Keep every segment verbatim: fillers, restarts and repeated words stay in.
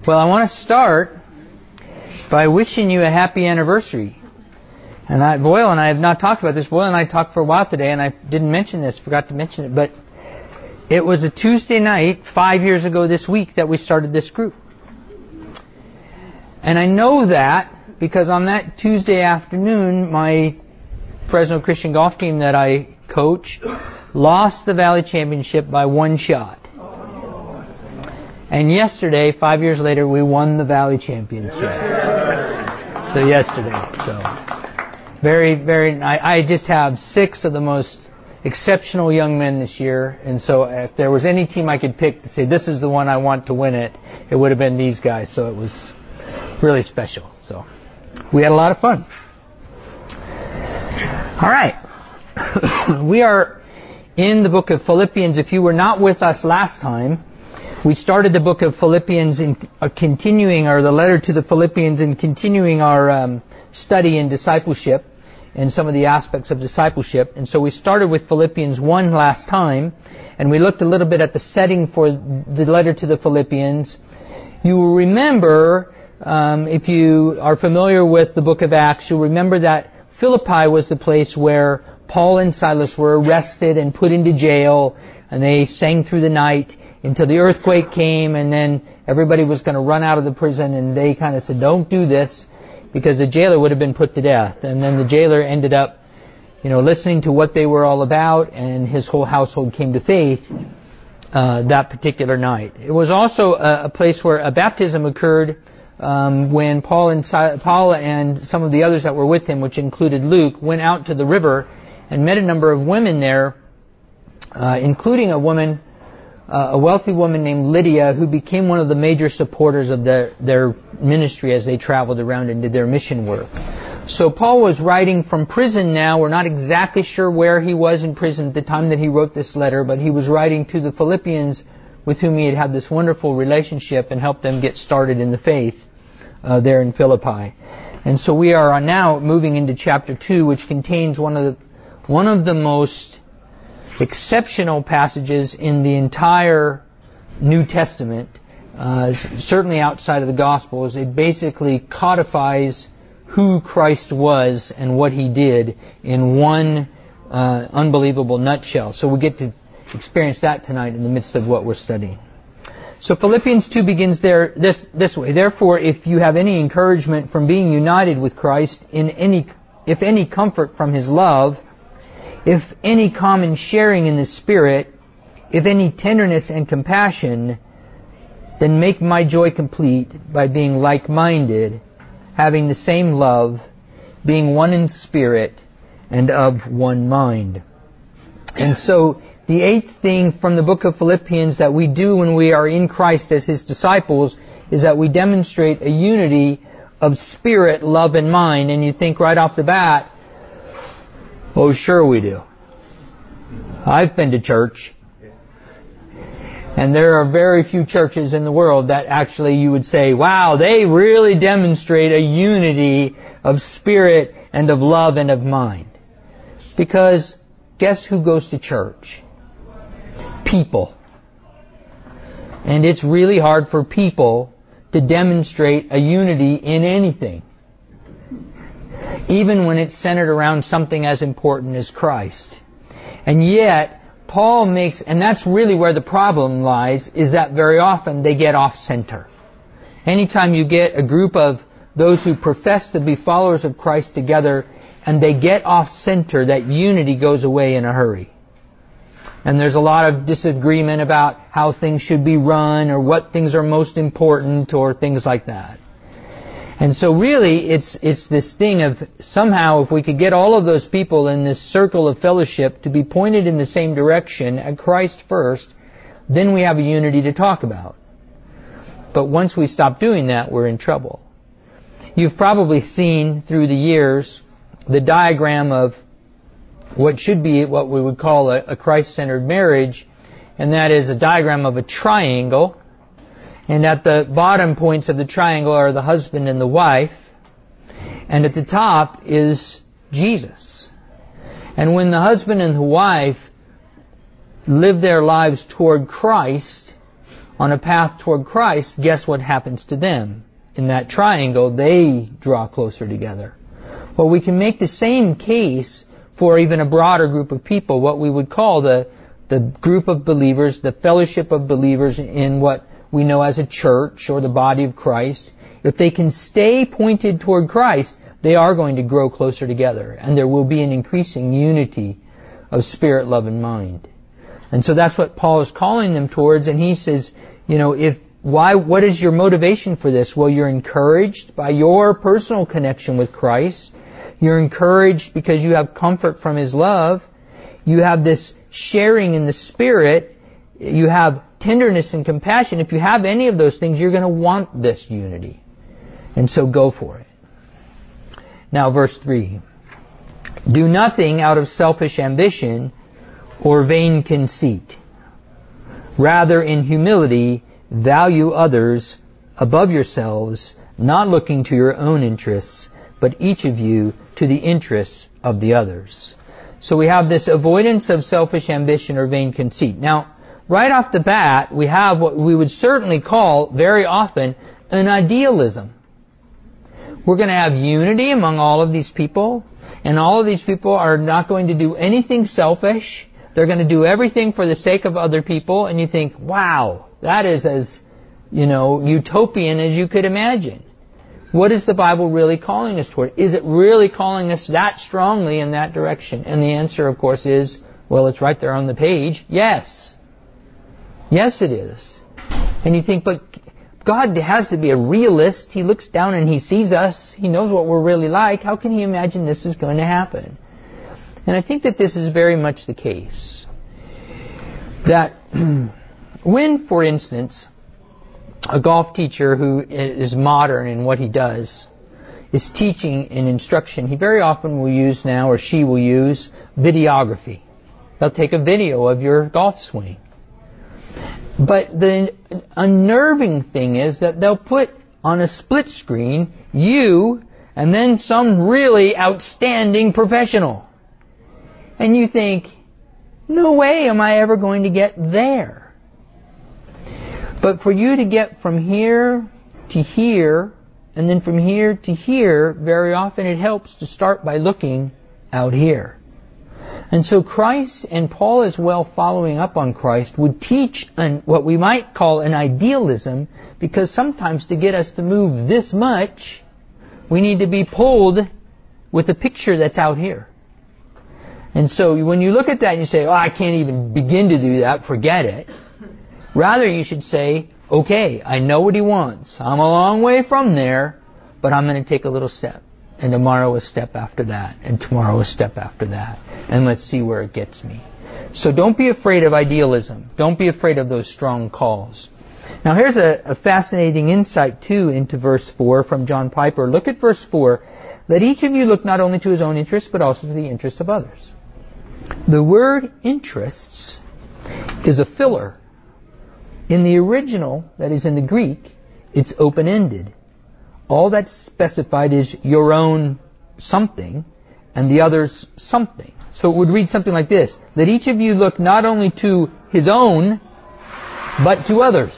Well, I want to start by wishing you a happy anniversary. And I, Boyle and I have not talked about this. Boyle and I talked for a while today, and I didn't mention this, forgot to mention it, but it was a Tuesday night, five years ago this week, that we started this group. And I know that because on that Tuesday afternoon, my Fresno Christian golf team that I coach lost the Valley Championship by one shot. And yesterday, five years later, we won the Valley Championship. So yesterday, so very, very. I, I just have six of the most exceptional young men this year, and so if there was any team I could pick to say this is the one I want to win it, it would have been these guys. So it was really special. So we had a lot of fun. All right, we are in the book of Philippians. If you were not with us last time, we started the book of Philippians in uh, continuing, or the letter to the Philippians, and continuing our um, study in discipleship and some of the aspects of discipleship. And so we started with Philippians one last time, and we looked a little bit at the setting for the letter to the Philippians. You will remember, um, if you are familiar with the book of Acts, you'll remember that Philippi was the place where Paul and Silas were arrested and put into jail, and they sang through the night until the earthquake came, and then everybody was going to run out of the prison, and they kind of said, don't do this, because the jailer would have been put to death. And then the jailer ended up, you know, listening to what they were all about, and his whole household came to faith uh, that particular night. It was also a, a place where a baptism occurred um, when Paul and si- Paul and some of the others that were with him, which included Luke, went out to the river and met a number of women there, uh, including a woman, Uh, a wealthy woman named Lydia, who became one of the major supporters of their, their ministry as they traveled around and did their mission work. So Paul was writing from prison now. We're not exactly sure where he was in prison at the time that he wrote this letter, but he was writing to the Philippians with whom he had had this wonderful relationship and helped them get started in the faith uh, there in Philippi. And so we are now moving into chapter two, which contains one of the, one of the most exceptional passages in the entire New Testament, uh, certainly outside of the Gospels. It basically codifies who Christ was and what He did in one uh, unbelievable nutshell. So we get to experience that tonight in the midst of what we're studying. So Philippians two begins there this this way. Therefore, if you have any encouragement from being united with Christ, in any if any comfort from His love, if any common sharing in the Spirit, if any tenderness and compassion, then make my joy complete by being like-minded, having the same love, being one in spirit, and of one mind. And so, the eighth thing from the book of Philippians that we do when we are in Christ as His disciples is that we demonstrate a unity of spirit, love, and mind. And you think right off the bat, oh, sure we do. I've been to church. And there are very few churches in the world that actually you would say, wow, they really demonstrate a unity of spirit and of love and of mind. Because guess who goes to church? People. And it's really hard for people to demonstrate a unity in anything, even when it's centered around something as important as Christ. And yet, Paul makes, and that's really where the problem lies, is that very often they get off center. Anytime you get a group of those who profess to be followers of Christ together and they get off center, that unity goes away in a hurry. And there's a lot of disagreement about how things should be run or what things are most important or things like that. And so really, it's it's this thing of somehow if we could get all of those people in this circle of fellowship to be pointed in the same direction at Christ first, then we have a unity to talk about. But once we stop doing that, we're in trouble. You've probably seen through the years the diagram of what should be what we would call a, a Christ-centered marriage, and that is a diagram of a triangle. And at the bottom points of the triangle are the husband and the wife. And at the top is Jesus. And when the husband and the wife live their lives toward Christ, on a path toward Christ, guess what happens to them? In that triangle, they draw closer together. Well, we can make the same case for even a broader group of people, what we would call the, the group of believers, the fellowship of believers in what we know as a church or the body of Christ. If they can stay pointed toward Christ, they are going to grow closer together, and there will be an increasing unity of spirit, love, and mind. And so that's what Paul is calling them towards, and he says, you know, if why what is your motivation for this? Well, you're encouraged by your personal connection with Christ. You're encouraged because you have comfort from His love. You have this sharing in the Spirit. You have tenderness and compassion. If you have any of those things, you're going to want this unity. And so go for it. Now, verse three. Do nothing out of selfish ambition or vain conceit. Rather, in humility, value others above yourselves, not looking to your own interests, but each of you to the interests of the others. So we have this avoidance of selfish ambition or vain conceit. Now, right off the bat, we have what we would certainly call, very often, an idealism. We're going to have unity among all of these people, and all of these people are not going to do anything selfish. They're going to do everything for the sake of other people, and you think, wow, that is as, you know, utopian as you could imagine. What is the Bible really calling us toward? Is it really calling us that strongly in that direction? And the answer, of course, is, well, it's right there on the page. Yes. Yes, it is. And you think, but God has to be a realist. He looks down and He sees us. He knows what we're really like. How can He imagine this is going to happen? And I think that this is very much the case. That when, for instance, a golf teacher who is modern in what he does is teaching an instruction, he very often will use now, or she will use, videography. They'll take a video of your golf swing. But the unnerving thing is that they'll put on a split screen you and then some really outstanding professional. And you think, no way am I ever going to get there. But for you to get from here to here, and then from here to here, very often it helps to start by looking out here. And so Christ, and Paul as well following up on Christ, would teach an, what we might call an idealism, because sometimes to get us to move this much, we need to be pulled with a picture that's out here. And so when you look at that and you say, oh, I can't even begin to do that, forget it. Rather, you should say, okay, I know what He wants. I'm a long way from there, but I'm going to take a little step. And tomorrow a step after that. And tomorrow a step after that. And let's see where it gets me. So don't be afraid of idealism. Don't be afraid of those strong calls. Now here's a, a fascinating insight too into verse four from John Piper. Look at verse four. Let each of you look not only to his own interests, but also to the interests of others. The word interests is a filler. In the original, that is in the Greek, it's open-ended. All that's specified is your own something and the other's something. So it would read something like this. Let each of you look not only to his own, but to others.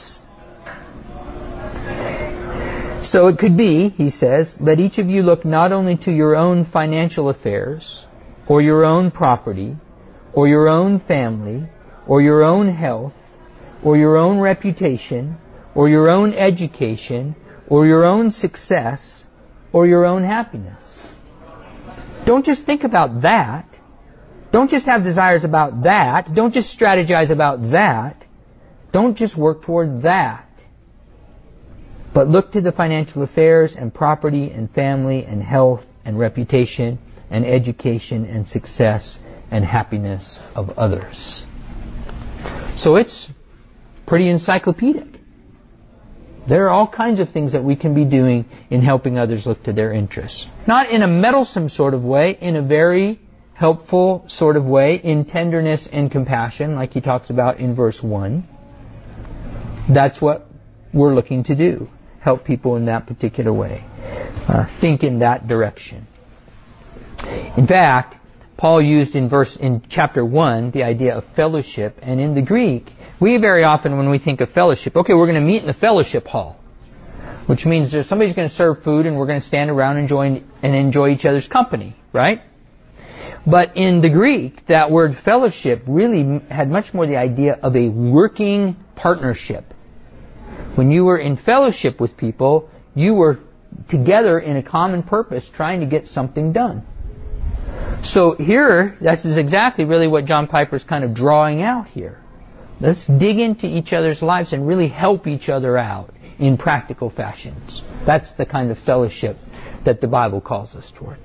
So it could be, he says, let each of you look not only to your own financial affairs, or your own property, or your own family, or your own health, or your own reputation, or your own education, or your own success, or your own happiness. Don't just think about that. Don't just have desires about that. Don't just strategize about that. Don't just work toward that. But look to the financial affairs and property and family and health and reputation and education and success and happiness of others. So it's pretty encyclopedic. There are all kinds of things that we can be doing in helping others look to their interests. Not in a meddlesome sort of way, in a very helpful sort of way, in tenderness and compassion, like he talks about in verse one. That's what we're looking to do. Help people in that particular way. Uh, think in that direction. In fact, Paul used in verse in chapter one the idea of fellowship, and in the Greek, We very often, when we think of fellowship, okay, we're going to meet in the fellowship hall, which means there's somebody's going to serve food and we're going to stand around and enjoy, and enjoy each other's company, right? But in the Greek, that word fellowship really had much more the idea of a working partnership. When you were in fellowship with people, you were together in a common purpose trying to get something done. So here, this is exactly really what John Piper's kind of drawing out here. Let's dig into each other's lives and really help each other out in practical fashions. That's the kind of fellowship that the Bible calls us toward.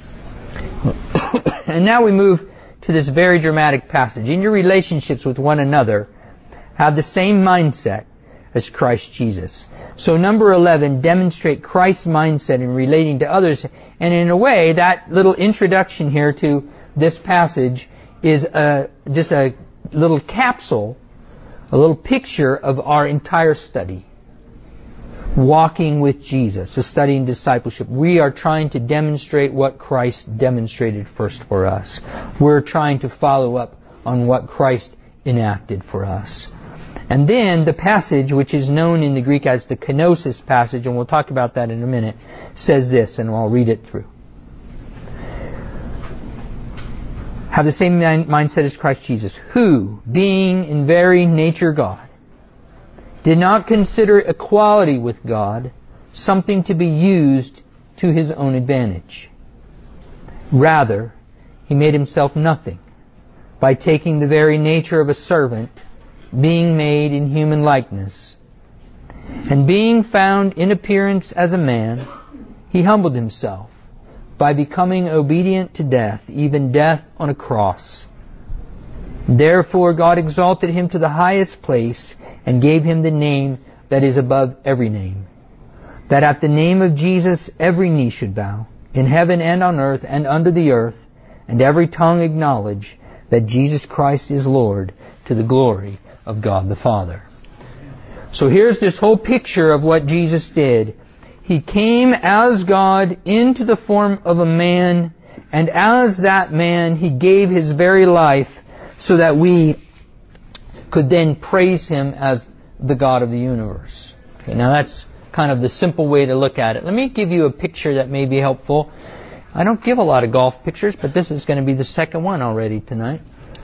And now we move to this very dramatic passage. In your relationships with one another, have the same mindset as Christ Jesus. So number eleven, demonstrate Christ's mindset in relating to others. And in a way, that little introduction here to this passage is a, just a little capsule, a little picture of our entire study. Walking with Jesus, a study in discipleship. We are trying to demonstrate what Christ demonstrated first for us. We're trying to follow up on what Christ enacted for us. And then the passage, which is known in the Greek as the kenosis passage, and we'll talk about that in a minute, says this, and I'll read it through. Have the same mindset as Christ Jesus, who, being in very nature God, did not consider equality with God something to be used to His own advantage. Rather, He made Himself nothing by taking the very nature of a servant, being made in human likeness. And being found in appearance as a man, He humbled Himself by becoming obedient to death, even death on a cross. Therefore God exalted Him to the highest place and gave Him the name that is above every name, that at the name of Jesus every knee should bow, in heaven and on earth and under the earth, and every tongue acknowledge that Jesus Christ is Lord, to the glory of God the Father. So here's this whole picture of what Jesus did. He came as God into the form of a man, and as that man He gave His very life so that we could then praise Him as the God of the universe. Okay, now that's kind of the simple way to look at it. Let me give you a picture that may be helpful. I don't give a lot of golf pictures, but this is going to be the second one already tonight.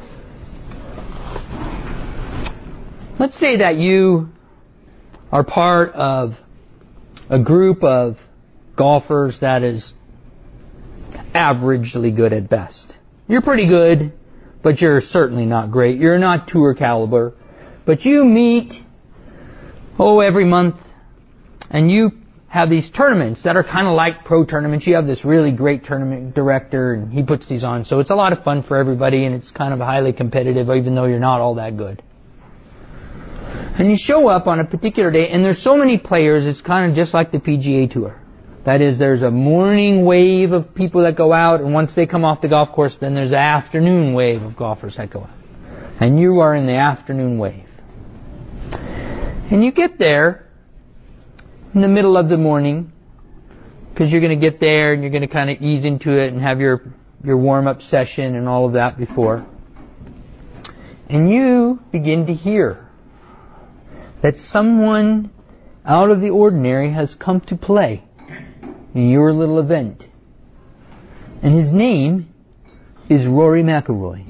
Let's say that you are part of a group of golfers that is averagely good at best. You're pretty good, but you're certainly not great. You're not tour caliber. But you meet, oh, every month, and you have these tournaments that are kind of like pro tournaments. You have this really great tournament director, and he puts these on. So it's a lot of fun for everybody, and it's kind of highly competitive, even though you're not all that good. And you show up on a particular day, and there's so many players, it's kind of just like the P G A Tour. That is, there's a morning wave of people that go out, and once they come off the golf course, then there's an afternoon wave of golfers that go out. And you are in the afternoon wave. And you get there in the middle of the morning, because you're going to get there and you're going to kind of ease into it and have your, your warm-up session and all of that before. And you begin to hear that someone out of the ordinary has come to play in your little event. And his name is Rory McIlroy.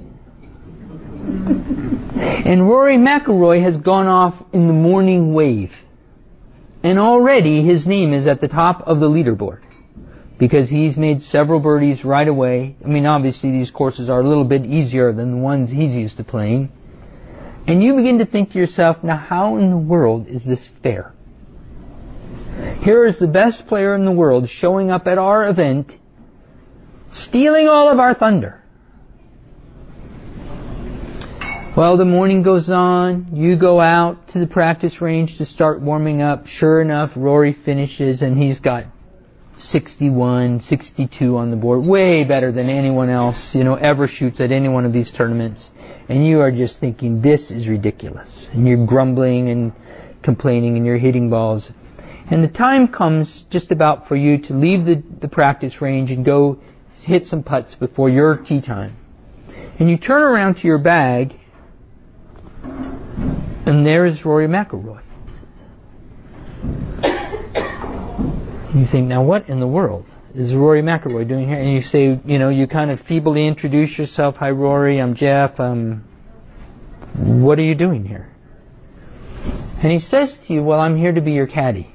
And Rory McIlroy has gone off in the morning wave. And already his name is at the top of the leaderboard, because he's made several birdies right away. I mean, obviously these courses are a little bit easier than the ones he's used to playing. And you begin to think to yourself, now how in the world is this fair? Here is the best player in the world showing up at our event, stealing all of our thunder. Well, the morning goes on. You go out to the practice range to start warming up. Sure enough, Rory finishes and he's got sixty-one, sixty-two on the board. Way better than anyone else, you know, ever shoots at any one of these tournaments. And you are just thinking, this is ridiculous. And you're grumbling and complaining and you're hitting balls. And the time comes just about for you to leave the, the practice range and go hit some putts before your tee time. And you turn around to your bag And there is Rory McIlroy. You think, now what in the world is Rory McIlroy doing here? And you say, you know, you kind of feebly introduce yourself. Hi, Rory, I'm Jeff. Um, what are you doing here? And he says to you, well, I'm here to be your caddy.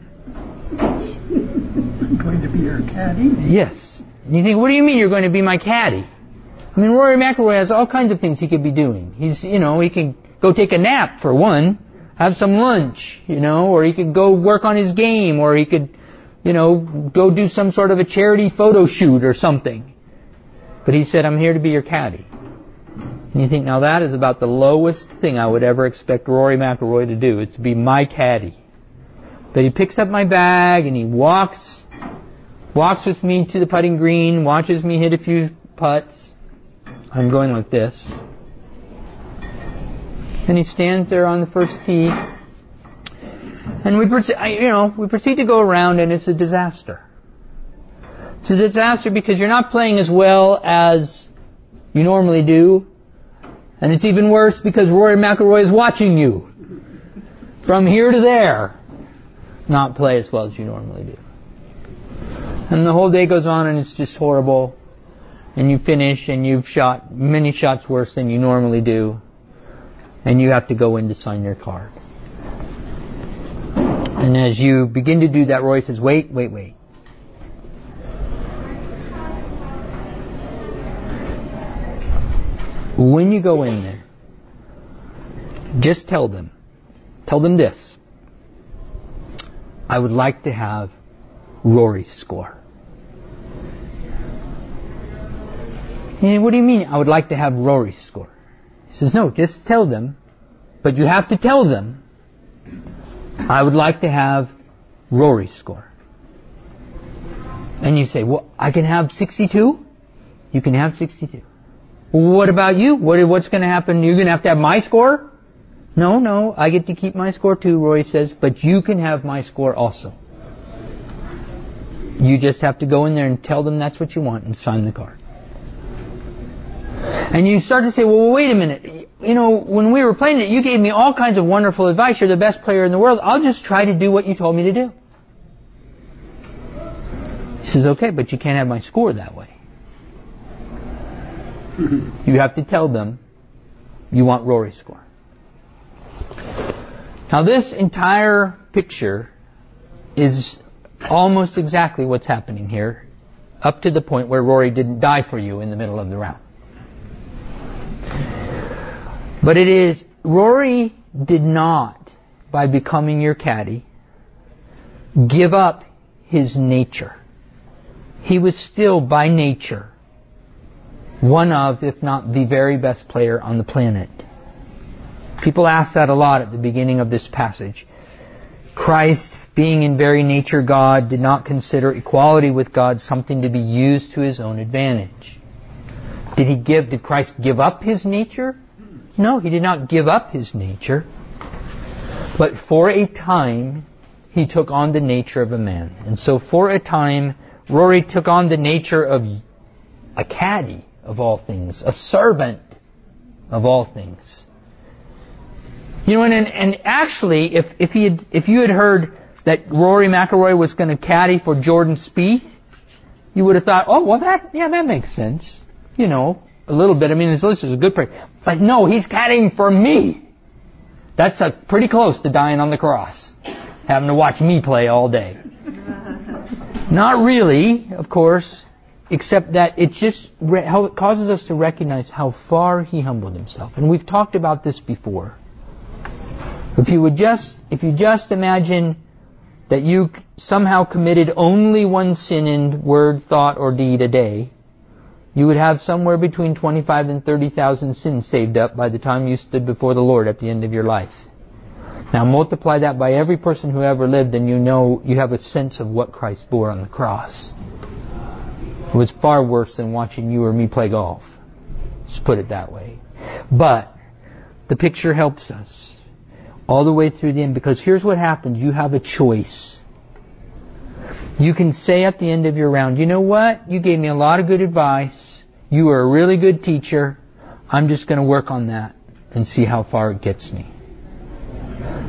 I'm going to be your caddy? Yes. And you think, what do you mean you're going to be my caddy? I mean, Rory McIlroy has all kinds of things he could be doing. He's, you know, he can go take a nap for one, have some lunch, you know, or he could go work on his game, or he could, you know, go do some sort of a charity photo shoot or something. But he said, I'm here to be your caddy. And you think, now that is about the lowest thing I would ever expect Rory McIlroy to do. It's to be my caddy. That he picks up my bag and he walks, walks with me to the putting green, watches me hit a few putts. I'm going like this. And he stands there on the first tee. And we, you know, we proceed to go around, and it's a disaster. It's a disaster because you're not playing as well as you normally do. And it's even worse because Rory McIlroy is watching you from here to there not play as well as you normally do. And the whole day goes on, and it's just horrible. And you finish, and you've shot many shots worse than you normally do. And you have to go in to sign your card. And as you begin to do that, Roy says, wait, wait, wait. When you go in there, just tell them, tell them this. I would like to have Rory's score. And what do you mean, I would like to have Rory's score? He says, no, just tell them, but you have to tell them, I would like to have Rory's score. And you say, well, I can have sixty-two? You can have sixty-two. Well, what about you? What, what's going to happen? You're going to have to have my score? No, no, I get to keep my score too, Roy says, but you can have my score also. You just have to go in there and tell them that's what you want and sign the card. And you start to say, well, wait a minute. You know, when we were playing it, you gave me all kinds of wonderful advice. You're the best player in the world. I'll just try to do what you told me to do. He says, okay, but you can't have my score that way. You have to tell them you want Rory's score. Now, this entire picture is almost exactly what's happening here, up to the point where Rory didn't die for you in the middle of the round. But it is, Rory did not, by becoming your caddy, give up his nature. He was still, by nature, one of, if not the very best player on the planet. People ask that a lot at the beginning of this passage. Christ, being in very nature God, did not consider equality with God something to be used to his own advantage. Did he give, did Christ give up his nature? No, he did not give up his nature. But for a time, he took on the nature of a man. And so for a time, Rory took on the nature of a caddy of all things, a servant of all things. You know, and, and actually, if, if, he had, if you had heard that Rory McIlroy was going to caddy for Jordan Spieth, you would have thought, oh, well, that, yeah, that makes sense. You know, a little bit. I mean, this is a good player. But no, he's caddying for me. That's a, pretty close to dying on the cross, having to watch me play all day. Not really, of course, except that it just re- how it causes us to recognize how far he humbled himself. And we've talked about this before. If you would just, if you just imagine that you somehow committed only one sin in word, thought, or deed a day, you would have somewhere between twenty-five and thirty thousand sins saved up by the time you stood before the Lord at the end of your life. Now multiply that by every person who ever lived, and you know you have a sense of what Christ bore on the cross. It was far worse than watching you or me play golf. Let's put it that way. But the picture helps us all the way through the end, because here's what happens. You have a choice. You can say at the end of your round, you know what? You gave me a lot of good advice. You were a really good teacher. I'm just going to work on that and see how far it gets me.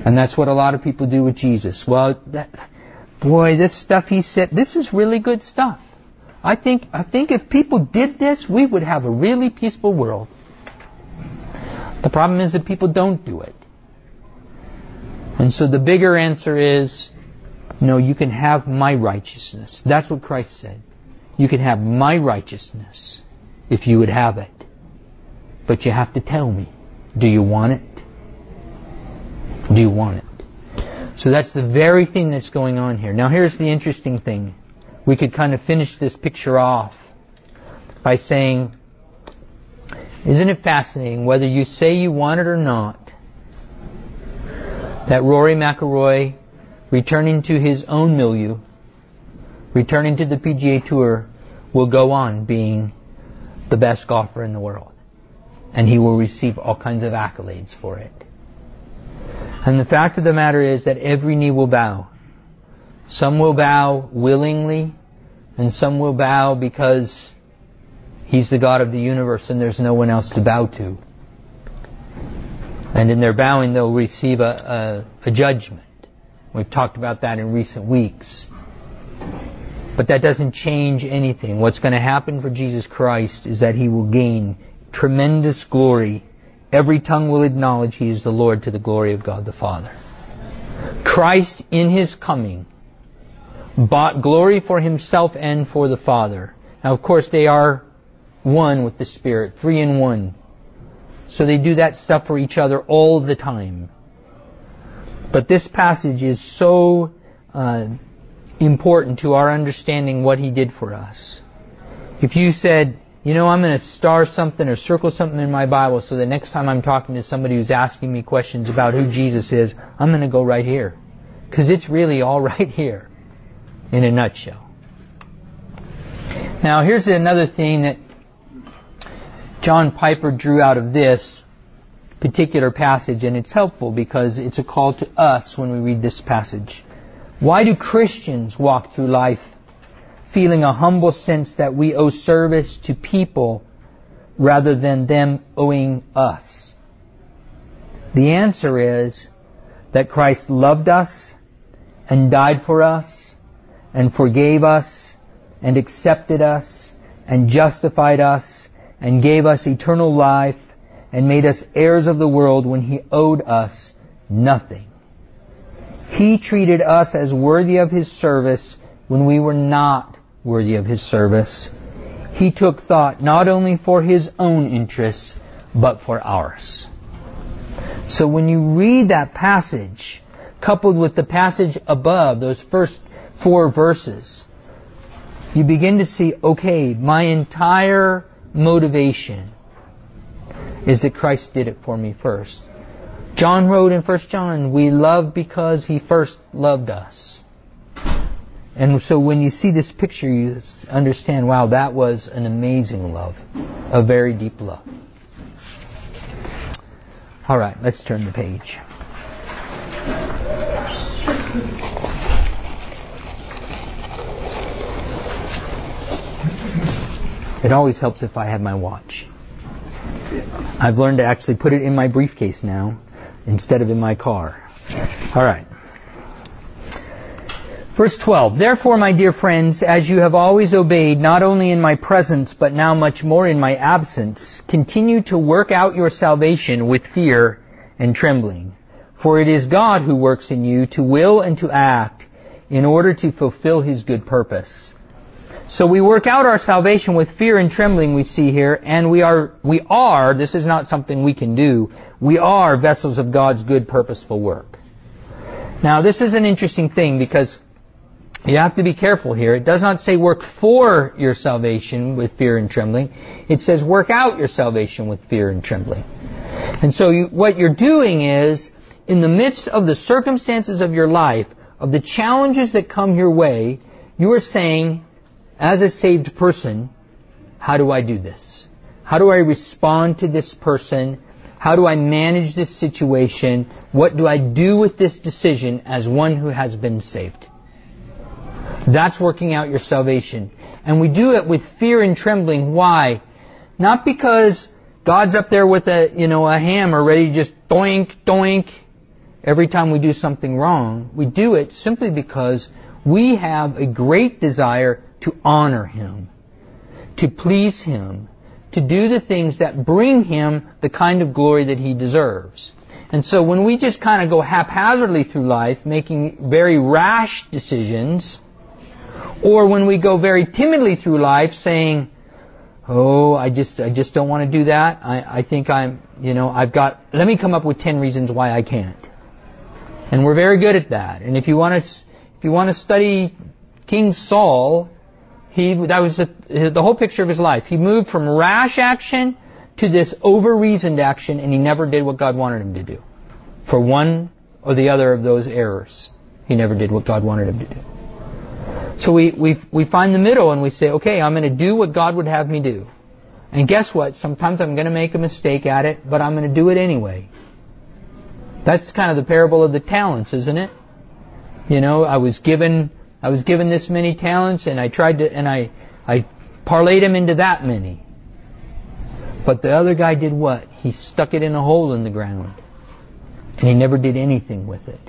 And that's what a lot of people do with Jesus. Well, that, boy, this stuff he said, this is really good stuff. I think, I think if people did this, we would have a really peaceful world. The problem is that people don't do it. And so the bigger answer is, no, you can have my righteousness. That's what Christ said. You can have my righteousness if you would have it. But you have to tell me, do you want it? Do you want it? So that's the very thing that's going on here. Now here's the interesting thing. We could kind of finish this picture off by saying, isn't it fascinating, whether you say you want it or not, that Rory McIlroy, returning to his own milieu, returning to the P G A Tour, will go on being the best golfer in the world. And he will receive all kinds of accolades for it. And the fact of the matter is that every knee will bow. Some will bow willingly, and some will bow because He's the God of the universe and there's no one else to bow to. And in their bowing, they'll receive a, a, a judgment. We've talked about that in recent weeks. But that doesn't change anything. What's going to happen for Jesus Christ is that He will gain tremendous glory. Every tongue will acknowledge He is the Lord to the glory of God the Father. Christ, in His coming, bought glory for Himself and for the Father. Now, of course, they are one with the Spirit, three in one. So they do that stuff for each other all the time. But this passage is so uh, important to our understanding what He did for us. If you said, you know, I'm going to star something or circle something in my Bible so the next time I'm talking to somebody who's asking me questions about who Jesus is, I'm going to go right here. Because it's really all right here in a nutshell. Now, here's another thing that John Piper drew out of this particular passage, and it's helpful because it's a call to us when we read this passage. Why do Christians walk through life feeling a humble sense that we owe service to people rather than them owing us? The answer is that Christ loved us and died for us and forgave us and accepted us and justified us and gave us eternal life and made us heirs of the world when He owed us nothing. He treated us as worthy of His service when we were not worthy of His service. He took thought not only for His own interests, but for ours. So when you read that passage, coupled with the passage above, those first four verses, you begin to see, okay, my entire motivation is that Christ did it for me first. John wrote in First John, we love because He first loved us. And so when you see this picture, you understand, wow, that was an amazing love. A very deep love. Alright, let's turn the page. It always helps if I have my watch. I've learned to actually put it in my briefcase now instead of in my car. Alright. Verse twelve. Therefore, my dear friends, as you have always obeyed, not only in my presence, but now much more in my absence, continue to work out your salvation with fear and trembling. For it is God who works in you to will and to act in order to fulfill His good purpose. So we work out our salvation with fear and trembling, we see here, and we are, we are, this is not something we can do, we are vessels of God's good, purposeful work. Now, this is an interesting thing because you have to be careful here. It does not say work for your salvation with fear and trembling. It says work out your salvation with fear and trembling. And so you, what you're doing is, in the midst of the circumstances of your life, of the challenges that come your way, you are saying, as a saved person, how do I do this? How do I respond to this person? How do I manage this situation? What do I do with this decision as one who has been saved? That's working out your salvation. And we do it with fear and trembling. Why? Not because God's up there with a, you know, a hammer ready to just doink, doink. every time we do something wrong, we do it simply because we have a great desire to honor Him, to please Him, to do the things that bring Him the kind of glory that He deserves. And so when we just kind of go haphazardly through life, making very rash decisions, or when we go very timidly through life saying, oh, I just I just don't want to do that. I, I think I'm, you know, I've got, let me come up with ten reasons why I can't. And we're very good at that. And if you want to, if you want to study King Saul, he that was the, the whole picture of his life. He moved from rash action to this over-reasoned action, and he never did what God wanted him to do. For one or the other of those errors, he never did what God wanted him to do. So we, we, we find the middle and we say, okay, I'm going to do what God would have me do. And guess what? Sometimes I'm going to make a mistake at it, but I'm going to do it anyway. That's kind of the parable of the talents, isn't it? You know, I was given, I was given this many talents, and I tried to, and I, I parlayed them into that many. But the other guy did what? He stuck it in a hole in the ground. And he never did anything with it.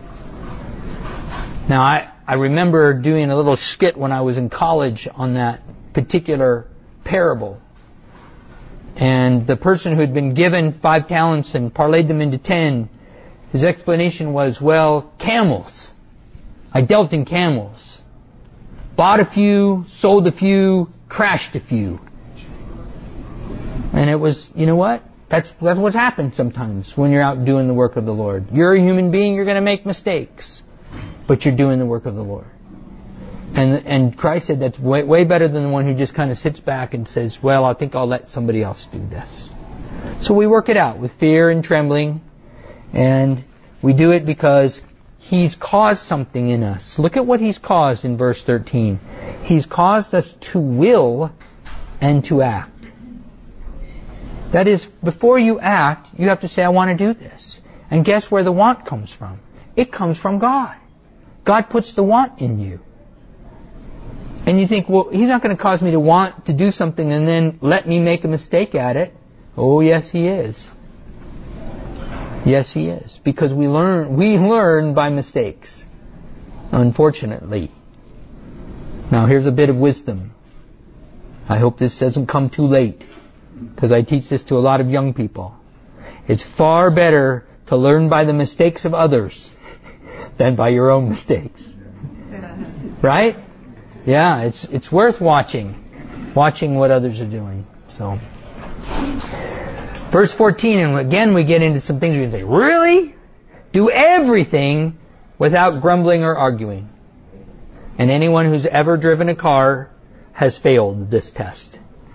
Now, I, I remember doing a little skit when I was in college on that particular parable. And the person who had been given five talents and parlayed them into ten, his explanation was, well, camels. I dealt in camels. Bought a few, sold a few, crashed a few. And it was, you know what? That's, that's what happens sometimes when you're out doing the work of the Lord. You're a human being, you're going to make mistakes. But you're doing the work of the Lord. And and Christ said that's way, way better than the one who just kind of sits back and says, well, I think I'll let somebody else do this. So we work it out with fear and trembling. And we do it because He's caused something in us. Look at what He's caused in verse thirteen. He's caused us to will and to act. That is, before you act, you have to say, I want to do this. And guess where the want comes from? It comes from God. God puts the want in you. And you think, well, He's not going to cause me to want to do something and then let me make a mistake at it. Oh, yes, He is. Yes, He is. Because we learn, we learn by mistakes. Unfortunately. Now, here's a bit of wisdom. I hope this doesn't come too late, because I teach this to a lot of young people. It's far better to learn by the mistakes of others than by your own mistakes. Right? Yeah, it's it's worth watching. Watching what others are doing. So, verse fourteen, and again we get into some things we can say, really? Do everything without grumbling or arguing. And anyone who's ever driven a car has failed this test.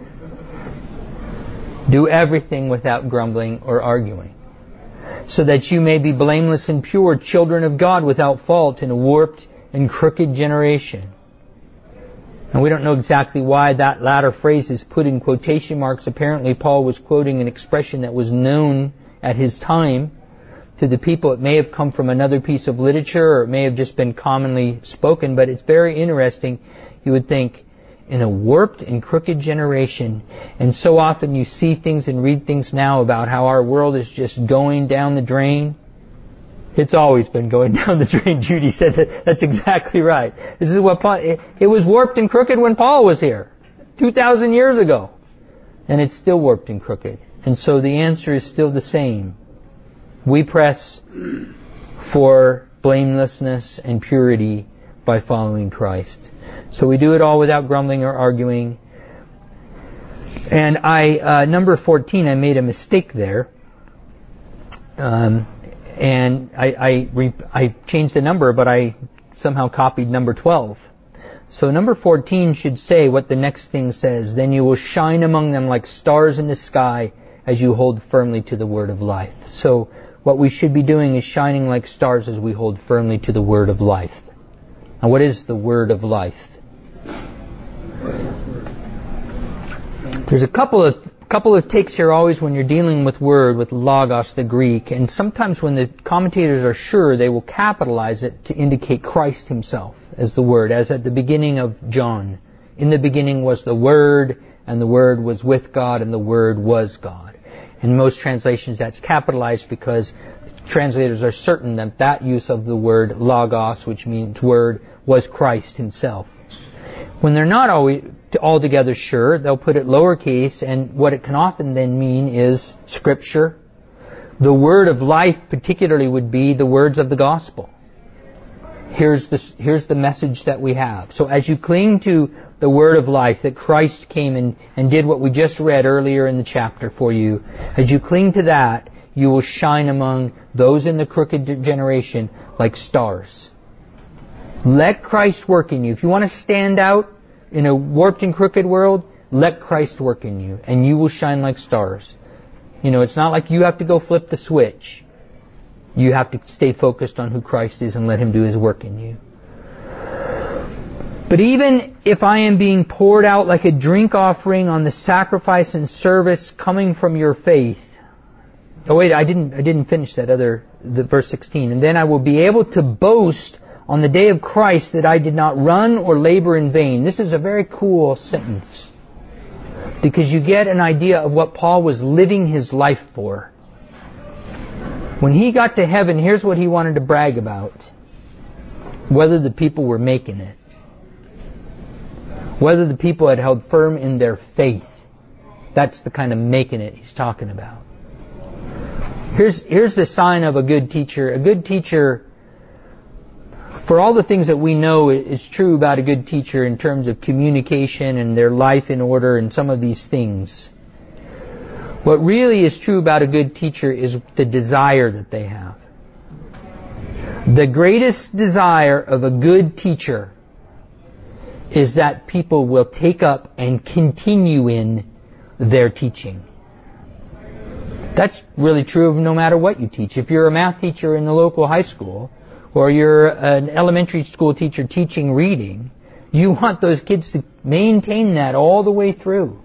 Do everything without grumbling or arguing, so that you may be blameless and pure, children of God without fault in a warped and crooked generation. And we don't know exactly why that latter phrase is put in quotation marks. Apparently Paul was quoting an expression that was known at his time to the people. It may have come from another piece of literature, or it may have just been commonly spoken, but it's very interesting. You would think, in a warped and crooked generation. And so often you see things and read things now about how our world is just going down the drain. It's always been going down the drain. Judy said that. That's exactly right. This is what Paul, it, it was warped and crooked when Paul was here, two thousand years ago. And it's still warped and crooked. And so the answer is still the same. We press for blamelessness and purity by following Christ. So we do it all without grumbling or arguing. And I, uh, number fourteen, I made a mistake there. Um, and I, I, re- I changed the number, but I somehow copied number twelve. So number fourteen should say what the next thing says. Then you will shine among them like stars in the sky as you hold firmly to the word of life. So what we should be doing is shining like stars as we hold firmly to the word of life. Now, what is the word of life? There's a couple of couple of takes here always when you're dealing with word, with logos, the Greek, and sometimes when the commentators are sure, they will capitalize it to indicate Christ Himself as the Word, as at the beginning of John. In the beginning was the Word, and the Word was with God, and the Word was God. In most translations that's capitalized because translators are certain that that use of the word logos, which means word, was Christ Himself. When they're not always altogether sure, they'll put it lowercase, and what it can often then mean is Scripture. The word of life particularly would be the words of the gospel. Here's the, here's the message that we have. So as you cling to the word of life, that Christ came and, and did what we just read earlier in the chapter for you, as you cling to that, you will shine among those in the crooked generation like stars. Let Christ work in you. If you want to stand out in a warped and crooked world, let Christ work in you, and you will shine like stars. You know, it's not like you have to go flip the switch. You have to stay focused on who Christ is and let Him do His work in you. But even if I am being poured out like a drink offering on the sacrifice and service coming from your faith. Oh wait, I didn't I didn't finish that other the verse sixteen. And then I will be able to boast on the day of Christ that I did not run or labor in vain. This is a very cool sentence, because you get an idea of what Paul was living his life for. When he got to heaven, here's what he wanted to brag about. Whether the people were making it. Whether the people had held firm in their faith. That's the kind of making it he's talking about. Here's, here's the sign of a good teacher. A good teacher, for all the things that we know is true about a good teacher in terms of communication and their life in order and some of these things, what really is true about a good teacher is the desire that they have. The greatest desire of a good teacher is that people will take up and continue in their teaching. That's really true of no matter what you teach. If you're a math teacher in the local high school, or you're an elementary school teacher teaching reading, you want those kids to maintain that all the way through.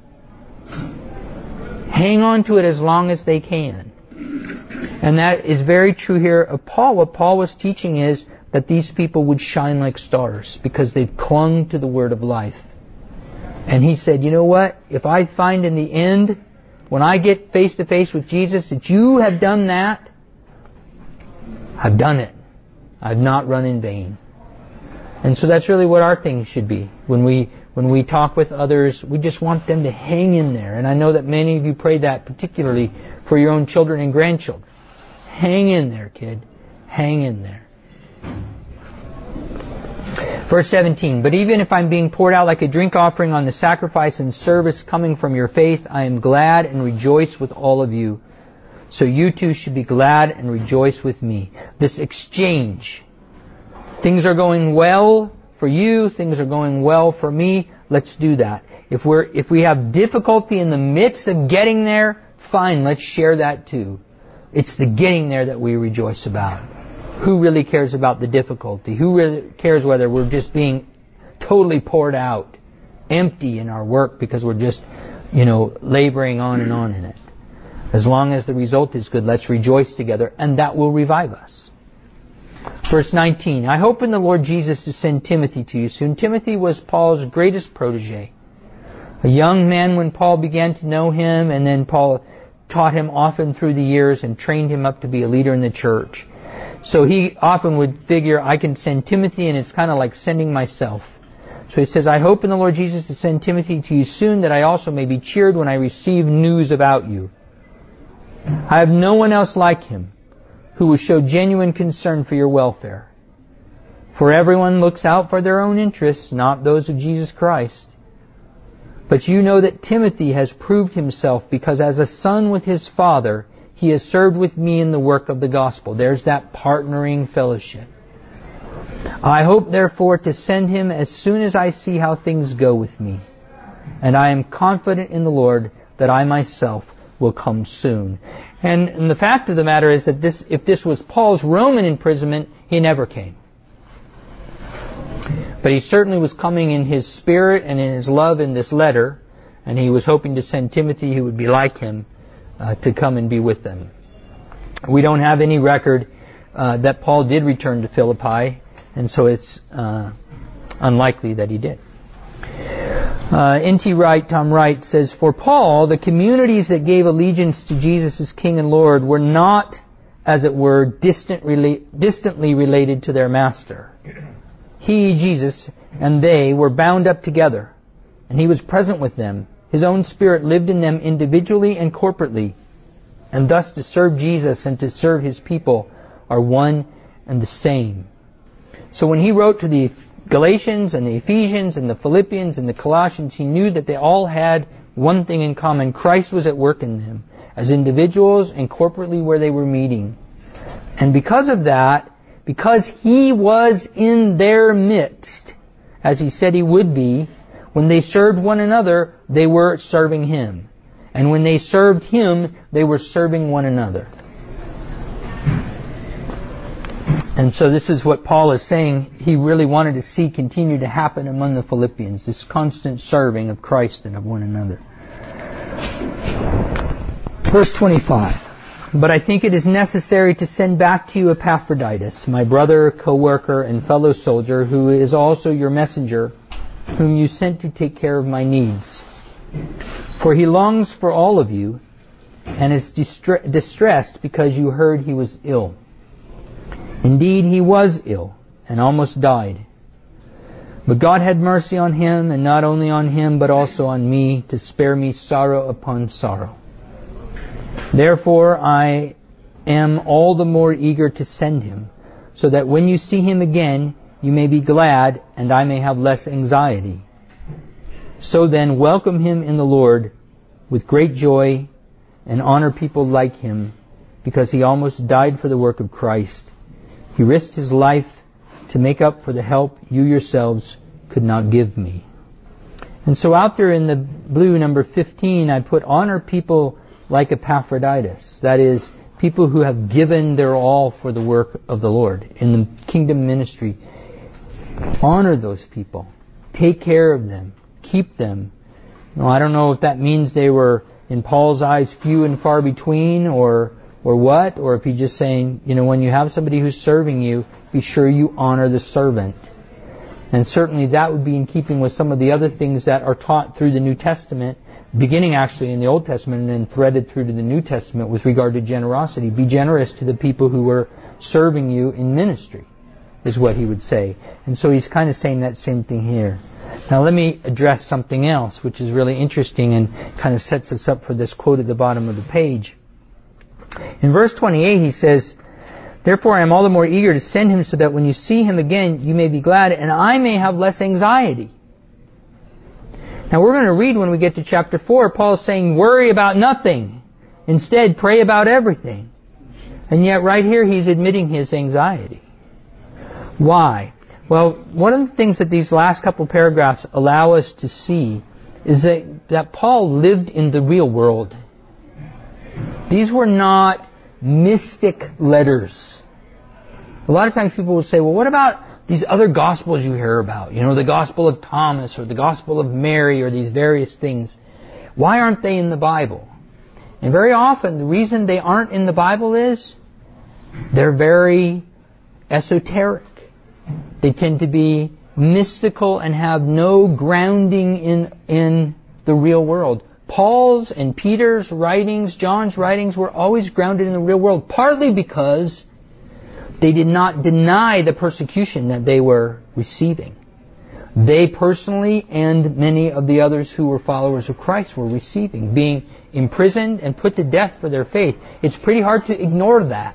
Hang on to it as long as they can. And that is very true here of Paul. What Paul was teaching is that these people would shine like stars because they've clung to the word of life. And he said, you know what? If I find in the end, when I get face to face with Jesus, that you have done that, I've done it. I've not run in vain. And so that's really what our thing should be. When we when we talk with others, we just want them to hang in there. And I know that many of you pray that particularly for your own children and grandchildren. Hang in there, kid. Hang in there. Verse seventeen, but even if I'm being poured out like a drink offering on the sacrifice and service coming from your faith, I am glad and rejoice with all of you. So you too should be glad and rejoice with me. This exchange. Things are going well for you. Things are going well for me. Let's do that. If we're if we have difficulty in the midst of getting there, fine, let's share that too. It's the getting there that we rejoice about. Who really cares about the difficulty? Who really cares whether we're just being totally poured out, empty in our work because we're just, you know, laboring on and on in it? As long as the result is good, let's rejoice together, and that will revive us. Verse nineteen, I hope in the Lord Jesus to send Timothy to you soon. Timothy was Paul's greatest protege. A young man when Paul began to know him, and then Paul taught him often through the years and trained him up to be a leader in the church. So he often would figure, I can send Timothy, and it's kind of like sending myself. So he says, I hope in the Lord Jesus to send Timothy to you soon, that I also may be cheered when I receive news about you. I have no one else like him who will show genuine concern for your welfare. For everyone looks out for their own interests, not those of Jesus Christ. But you know that Timothy has proved himself, because as a son with his father, he has served with me in the work of the gospel. There's that partnering fellowship. I hope, therefore, to send him as soon as I see how things go with me. And I am confident in the Lord that I myself will come soon. And, and the fact of the matter is that this, if this was Paul's Roman imprisonment, he never came. But he certainly was coming in his spirit and in his love in this letter, and he was hoping to send Timothy, who would be like him, uh, to come and be with them. We don't have any record uh, that Paul did return to Philippi, and so it's uh, unlikely that he did. Uh, N T Wright, Tom Wright says, for Paul, the communities that gave allegiance to Jesus as King and Lord were not as it were, distant rela- distantly related to their master. He, Jesus, and they were bound up together, and He was present with them. His own Spirit lived in them individually and corporately, and thus to serve Jesus and to serve His people are one and the same. So when He wrote to the Galatians and the Ephesians and the Philippians and the Colossians, He knew that they all had one thing in common. Christ was at work in them, as individuals and corporately where they were meeting. And because of that, because He was in their midst, as He said He would be, when they served one another, they were serving Him. And when they served Him, they were serving one another. And so this is what Paul is saying he really wanted to see continue to happen among the Philippians, this constant serving of Christ and of one another. Verse twenty-five. But I think it is necessary to send back to you Epaphroditus, my brother, co-worker, and fellow soldier, who is also your messenger, whom you sent to take care of my needs. For he longs for all of you, and is distre- distressed because you heard he was ill. Indeed, he was ill, and almost died. But God had mercy on him, and not only on him, but also on me, to spare me sorrow upon sorrow. Therefore, I am all the more eager to send him, so that when you see him again, you may be glad, and I may have less anxiety. So then, welcome him in the Lord with great joy, and honor people like him, because he almost died for the work of Christ. He risked his life to make up for the help you yourselves could not give me. And so out there in the blue, number fifteen, I put honor people like Epaphroditus. That is, people who have given their all for the work of the Lord in the kingdom ministry. Honor those people. Take care of them. Keep them. Now, I don't know if that means they were, in Paul's eyes, few and far between, or or what, or if he's just saying, you know, when you have somebody who's serving you, be sure you honor the servant. And certainly that would be in keeping with some of the other things that are taught through the New Testament, beginning actually in the Old Testament and then threaded through to the New Testament with regard to generosity. Be generous to the people who are serving you in ministry, is what he would say. And so he's kind of saying that same thing here. Now let me address something else, which is really interesting and kind of sets us up for this quote at the bottom of the page. In verse twenty-eight he says, Therefore I am all the more eager to send him, so that when you see him again you may be glad, and I may have less anxiety. Now we're going to read when we get to chapter four, Paul's saying, worry about nothing. Instead, pray about everything. And yet right here he's admitting his anxiety. Why? Well, one of the things that these last couple paragraphs allow us to see is that, that Paul lived in the real world. These were not mystic letters. A lot of times people will say, well, what about these other Gospels you hear about? You know, the Gospel of Thomas or the Gospel of Mary or these various things. Why aren't they in the Bible? And very often the reason they aren't in the Bible is they're very esoteric. They tend to be mystical and have no grounding in, in the real world. Paul's and Peter's writings, John's writings were always grounded in the real world, partly because they did not deny the persecution that they were receiving. They personally and many of the others who were followers of Christ were receiving, being imprisoned and put to death for their faith. It's pretty hard to ignore that.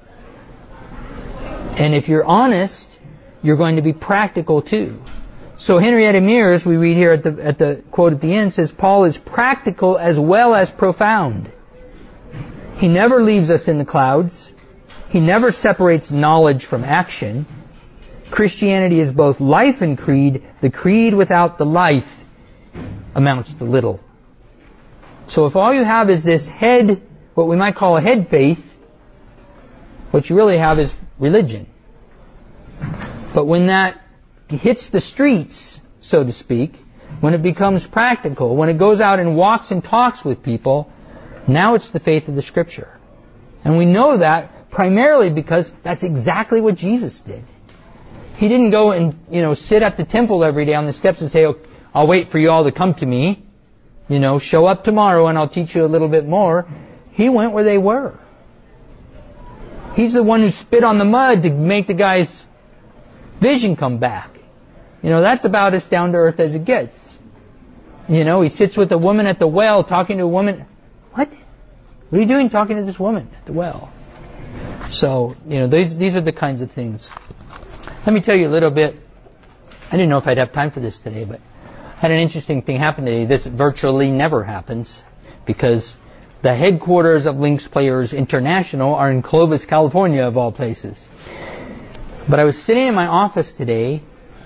And if you're honest, you're going to be practical too. So Henrietta Mears, we read here at the at the quote at the end, says, Paul is practical as well as profound. He never leaves us in the clouds. He never separates knowledge from action. Christianity is both life and creed. The creed without the life amounts to little. So if all you have is this head, what we might call a head faith, what you really have is religion. But when that hits the streets, so to speak, when it becomes practical, when it goes out and walks and talks with people, now it's the faith of the Scripture. And we know that primarily because that's exactly what Jesus did. He didn't go and, you know, sit at the temple every day on the steps and say, oh, I'll wait for you all to come to me. You know, show up tomorrow and I'll teach you a little bit more. He went where they were. He's the one who spit on the mud to make the guy's vision come back. You know, that's about as down to earth as it gets. You know, he sits with a woman at the well talking to a woman. What? What are you doing talking to this woman at the well? So, you know, these these are the kinds of things. Let me tell you a little bit. I didn't know if I'd have time for this today, but I had an interesting thing happen today. This virtually never happens because the headquarters of Lynx Players International are in Clovis, California, of all places. But I was sitting in my office today,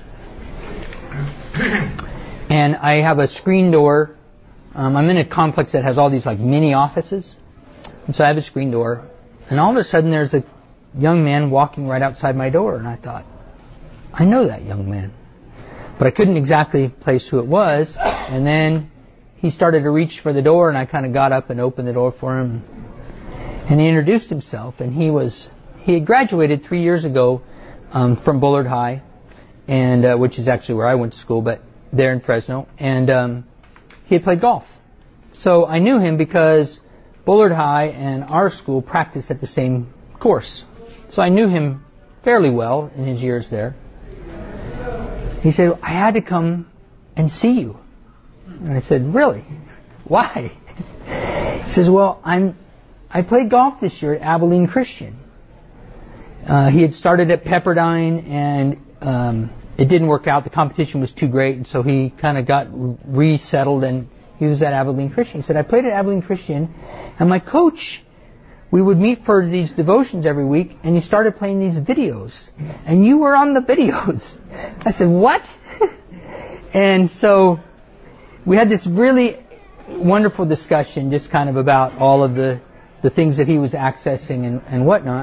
and I have a screen door. Um, I'm in a complex that has all these like mini offices, and so I have a screen door. And all of a sudden, there's a young man walking right outside my door, and I thought, I know that young man. But I couldn't exactly place who it was. And then he started to reach for the door, and I kind of got up and opened the door for him. And he introduced himself, and he was he had graduated three years ago um, from Bullard High, and uh, which is actually where I went to school, but there in Fresno. And um, he had played golf. So I knew him because Bullard High and our school practiced at the same course. So I knew him fairly well in his years there. He said, I had to come and see you. And I said, really? Why? He says, well, I'm, I played golf this year at Abilene Christian. Uh, he had started at Pepperdine, and um, it didn't work out. The competition was too great, and so he kind of got resettled, and he was at Abilene Christian. He said, I played at Abilene Christian, and my coach, we would meet for these devotions every week, and he started playing these videos. And you were on the videos. I said, what? And so we had this really wonderful discussion just kind of about all of the, the things that he was accessing and, and whatnot,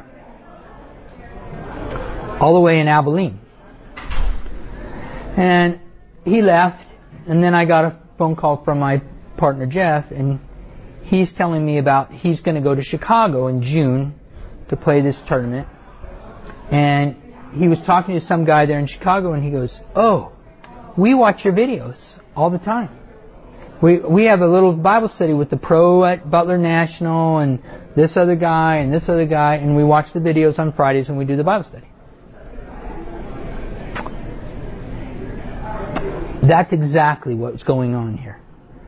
all the way in Abilene. And he left, and then I got a phone call from my partner Jeff, and he's telling me about he's going to go to Chicago in June to play this tournament. And he was talking to some guy there in Chicago, and he goes, oh, we watch your videos all the time. We we have a little Bible study with the pro at Butler National and this other guy and this other guy, and we watch the videos on Fridays and we do the Bible study. That's exactly what's going on here.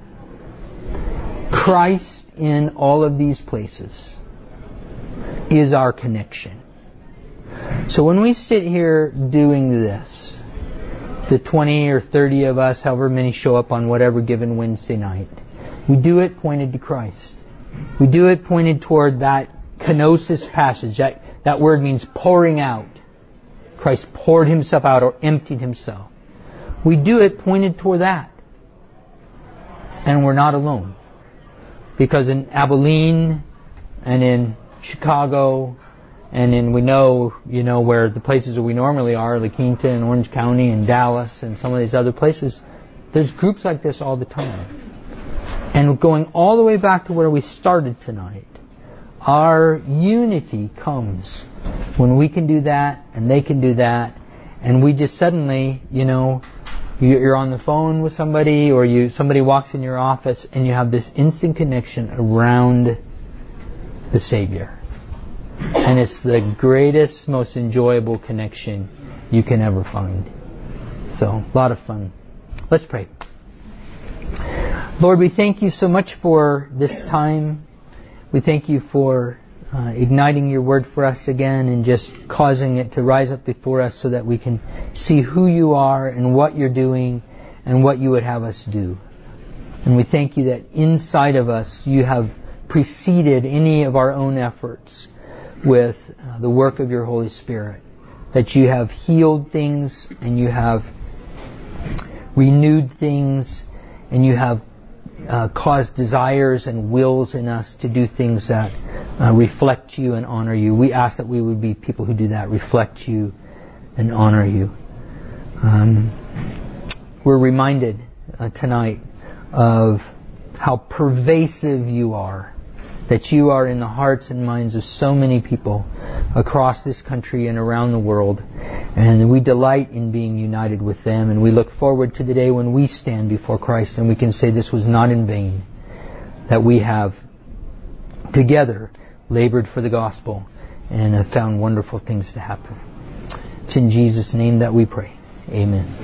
Christ in all of these places is our connection. So when we sit here doing this, the twenty or thirty of us, however many show up on whatever given Wednesday night, we do it pointed to Christ. We do it pointed toward that kenosis passage. That, that word means pouring out. Christ poured Himself out or emptied Himself. We do it pointed toward that. And we're not alone. Because in Abilene and in Chicago and in, we know, you know, where the places that we normally are, La Quinta and Orange County and Dallas and some of these other places, there's groups like this all the time. And going all the way back to where we started tonight, our unity comes when we can do that and they can do that, and we just suddenly, you know, you're on the phone with somebody, or you somebody walks in your office, and you have this instant connection around the Savior. And it's the greatest, most enjoyable connection you can ever find. So, a lot of fun. Let's pray. Lord, we thank You so much for this time. We thank You for uh, igniting Your Word for us again and just causing it to rise up before us so that we can see who You are and what You're doing and what You would have us do. And we thank You that inside of us You have preceded any of our own efforts with uh, the work of Your Holy Spirit. That You have healed things and You have renewed things and You have uh, caused desires and wills in us to do things that uh, reflect You and honor You. We ask that we would be people who do that, reflect You and honor You. Um, we're reminded uh, tonight of how pervasive You are. That You are in the hearts and minds of so many people across this country and around the world. And we delight in being united with them. And we look forward to the day when we stand before Christ and we can say this was not in vain. That we have together labored for the gospel and have found wonderful things to happen. It's in Jesus' name that we pray. Amen.